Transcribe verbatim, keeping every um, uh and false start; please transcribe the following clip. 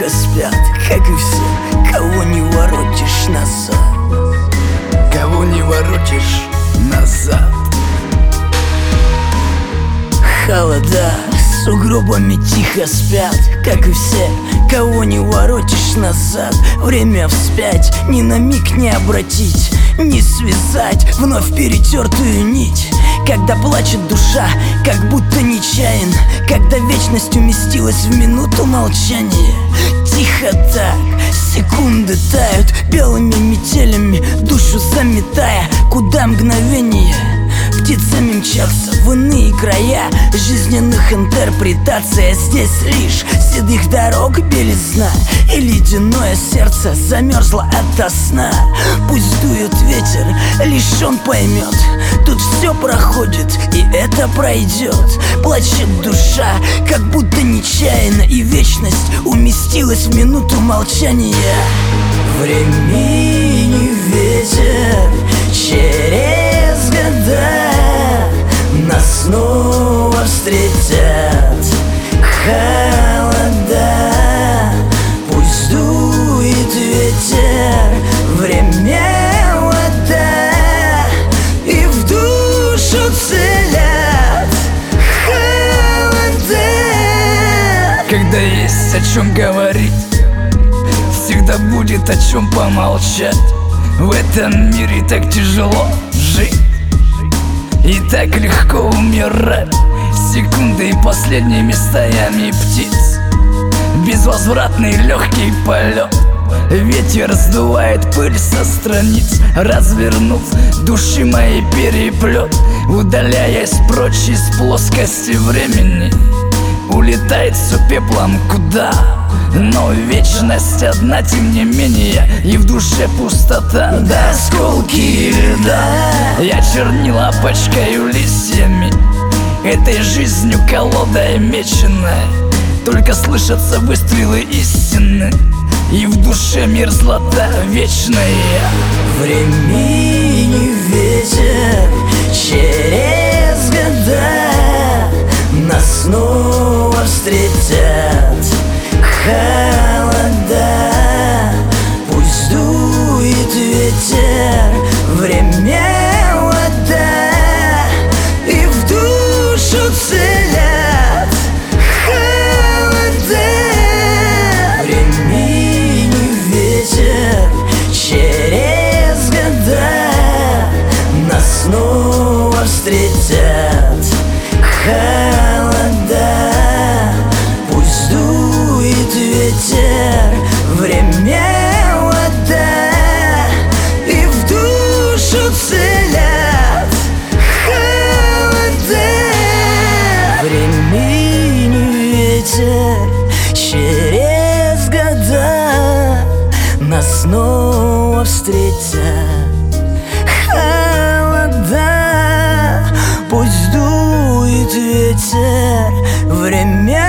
тихо спят, как и все, кого не воротишь назад. Кого не воротишь назад. Холода с сугробами тихо спят, как и все, кого не воротишь назад. Время вспять, ни на миг не обратить, не связать вновь перетертую нить. Когда плачет душа, как будто нечаянно, когда вечность уместилась в минуту молчания. Тихо так, секунды тают белыми метелями, душу заметая, куда мгновение. Птицами мчатся в иные края жизненных интерпретаций, а здесь лишь седых дорог белизна, и ледяное сердце замерзло ото сна. Пусть дует ветер, лишь он поймет, тут все проходит, и это пройдет. Плачет душа, как будто нечаянно, и вечность уместилась в минуту молчания. Времени ветер через года нас снова встретят холода. Пусть дует ветер, время вода, и в душу целят холода. Когда есть о чем говорить, всегда будет о чем помолчать. В этом мире так тяжело жить и так легко умирать. Секунды последними стаями птиц, безвозвратный легкий полет. Ветер сдувает пыль со страниц, развернув души моей переплет. Удаляясь прочь из плоскости времени, улетает все пеплом куда. Но вечность одна, тем не менее, и в душе пустота. До осколки льда я чернила пачкаю листьями, этой жизнью колодой меченой. Только слышатся выстрелы истины, и в душе мерзлота вечная. Времени ветер через года нас снова встретят холода. Пусть дует ветер, время вода, и в душу целят холода. Времени ветер через года нас снова встретят холода. Пусть дует ветер, время вода, и в душу целят холода. Времени ветер через года нас снова встретят холода. Пусть дует ветер, время